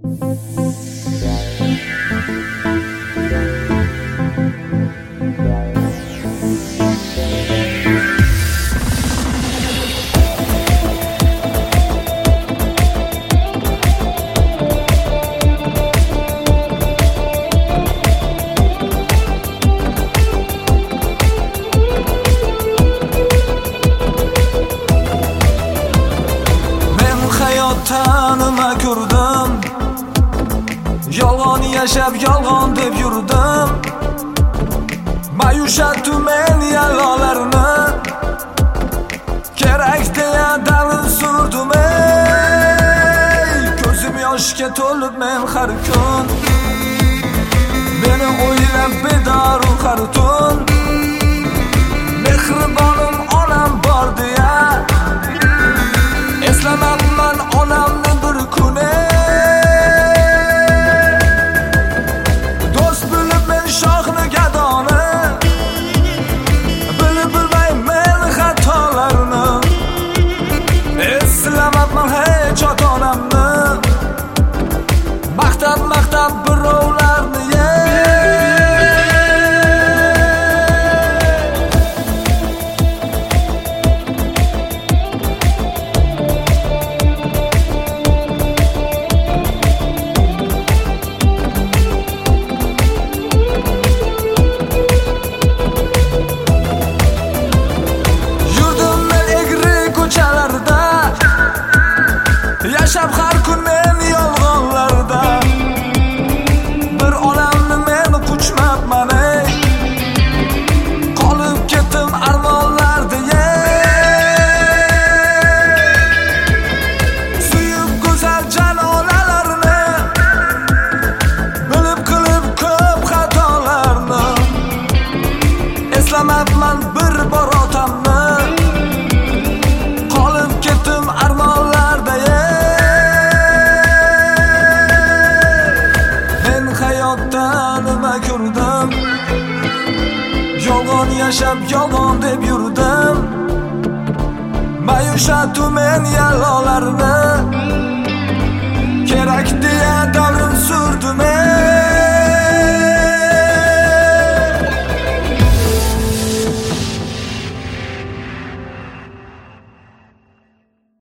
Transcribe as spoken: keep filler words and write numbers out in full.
Tanıma ko'rdim, yolg'on yashab yolg'on deb yurdim. Mayushatdim men yallolarni, kerak deya dalil surdim. Ey ko'zim yoshga to'lib men har kun, meni o'ylab bedaru har tun. Mehribonim onam bor deya eslamabman onamni bir kuni. Do'st bilib men shohni gadoni, bilib bilmayman xatolarni. Eslamabman hech ota-onamni, maqtab maqtab birovlarni. Yashab har kun men yolg'onlarda, bir onamni men quchmabman. Ey qolib ketdim armonlarda. Suyib go'zal janonalarni, bilib qilib ko'p xatolarni. Eslamabman bir bor otamni, qolib ketdim armonlarda. Nima ko'rdim, yolg'on yashab yolg'on deb yurdim. Mayushatdim men yallolarni, kerak deya davrim